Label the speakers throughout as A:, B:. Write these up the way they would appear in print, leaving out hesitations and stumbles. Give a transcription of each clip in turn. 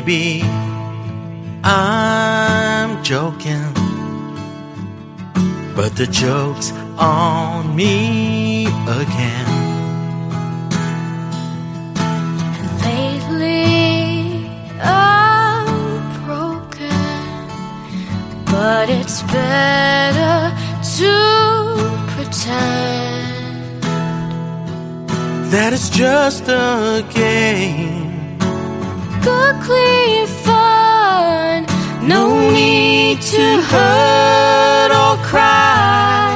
A: Maybe I'm joking, but the joke's on me again.
B: And lately I'm broken, but it's better to pretend
A: that it's just a game.
B: Good, clean fun, no need to hurt or cry.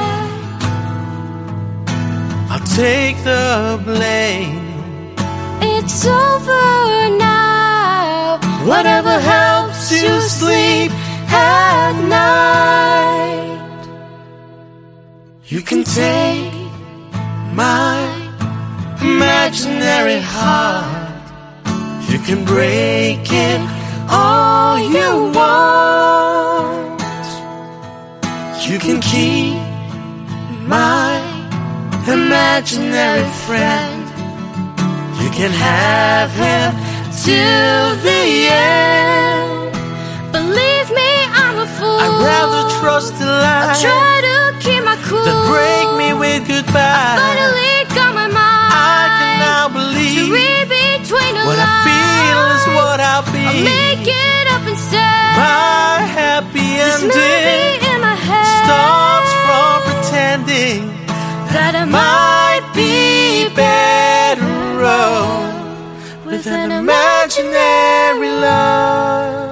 A: I'll take the blame.
B: It's over now. Whatever helps you sleep at night.
A: You can take my imaginary heart. You can break it all you want. You can keep my imaginary friend. You can have him till the end.
B: Believe me, I'm a fool.
A: I'd rather trust a lie.
B: I'll try to keep my cool
A: than break me with goodbye.
B: I finally got my mind.
A: I can now believe
B: to read between the
A: what
B: lines.
A: I feel is what I'll be.
B: I'll make it up and say
A: my happy
B: this movie
A: ending
B: in my head
A: starts from pretending
B: that I
A: might be better off with an imaginary love.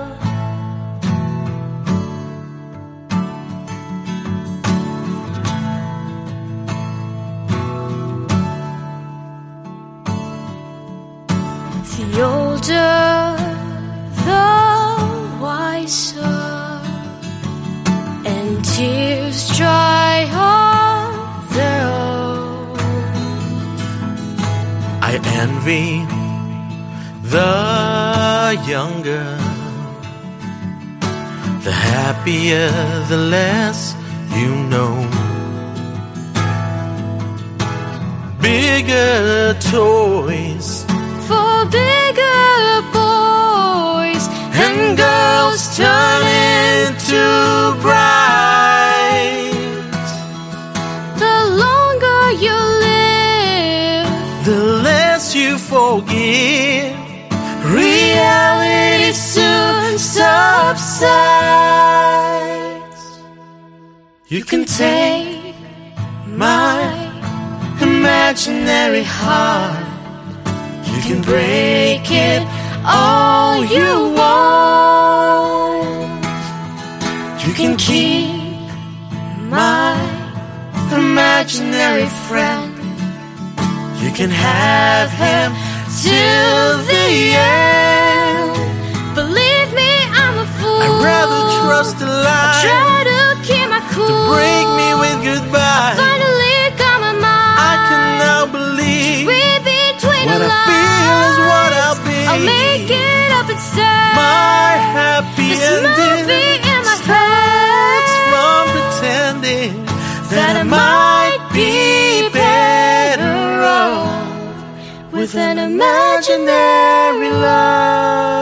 B: The older, the wiser, and tears dry on their own.
A: I envy the younger. The happier, the less you know. Bigger toys
B: for bigger boys,
A: and girls turn into brides.
B: The longer you live,
A: the less you forgive. Reality soon subsides. You can take my imaginary heart. You can break it all you want. You can keep my imaginary friend. You can have him till the end.
B: Believe me, I'm a fool.
A: I'd rather trust a lie.
B: I try to keep my cool
A: to break me with goodbye.
B: Finally got my mind.
A: I can now believe
B: read between
A: what
B: the
A: I
B: lines.
A: feel is what I'll be.
B: I'll make it up and say
A: my happy
B: this
A: ending
B: movie in my
A: starts
B: head
A: from pretending that I might be better off with an imaginary love.